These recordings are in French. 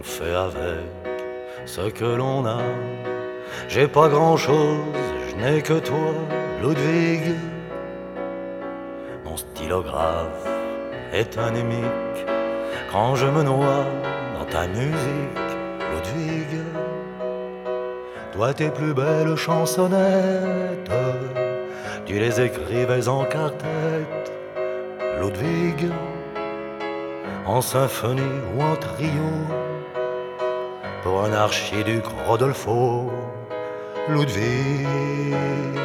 On fait avec ce que l'on a. J'ai pas grand-chose, je n'ai que toi, Ludwig. Mon stylographe est anémique quand je me noie dans ta musique, Ludwig. Toi tes plus belles chansonnettes, tu les écrivais en quartette, Ludwig. En symphonie ou en trio, pour un archiduc Rodolfo, Ludwig.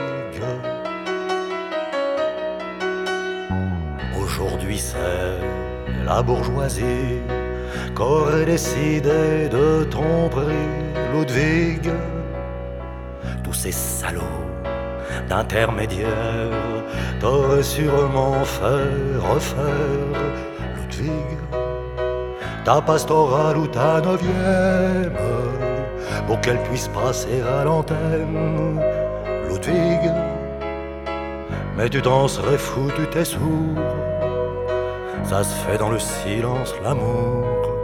Aujourd'hui c'est la bourgeoisie qu'aurait décidé de ton prix, Ludwig. Tous ces salauds d'intermédiaires t'auraient sûrement fait refaire, Ludwig, ta pastorale ou ta neuvième, pour qu'elle puisse passer à l'antenne, Ludwig. Mais tu t'en serais fou, tu t'es sourd, ça se fait dans le silence, l'amour,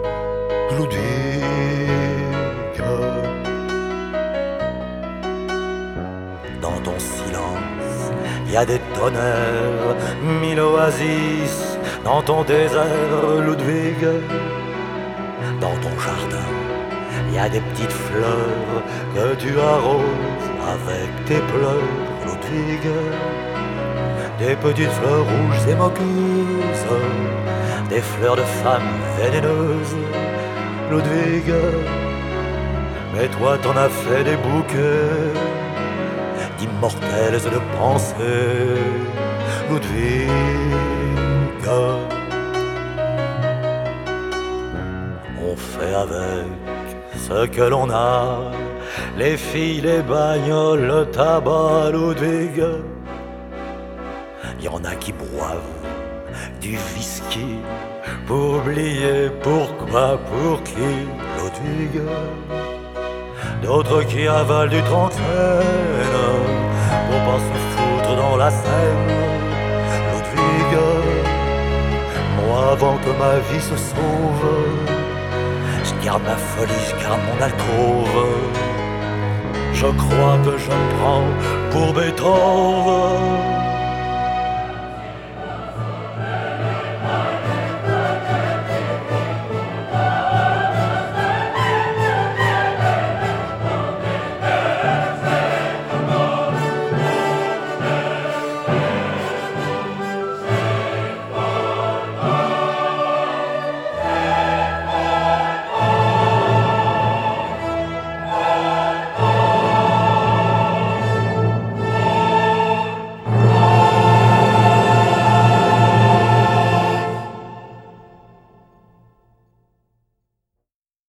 Ludwig. Dans ton silence, y a des tonnerres, mille oasis, dans ton désert, Ludwig. Dans ton jardin, y a des petites fleurs que tu arroses avec tes pleurs, Ludwig. Des petites fleurs rouges et moqueuses, des fleurs de femmes vénéneuses, Ludwig. Mais toi t'en as fait des bouquets d'immortelles et de pensées, Ludwig. On fait avec ce que l'on a, les filles, les bagnoles, le tabac, Ludwig. Y en a qui boivent du whisky pour oublier pourquoi, pour qui, Ludwig. D'autres qui avalent du tranxène pour pas se foutre dans la Seine, Ludwig. Moi avant que ma vie se sauve, je garde ma folie, je garde mon alcôve. Je crois que je me prends pour Beethoven,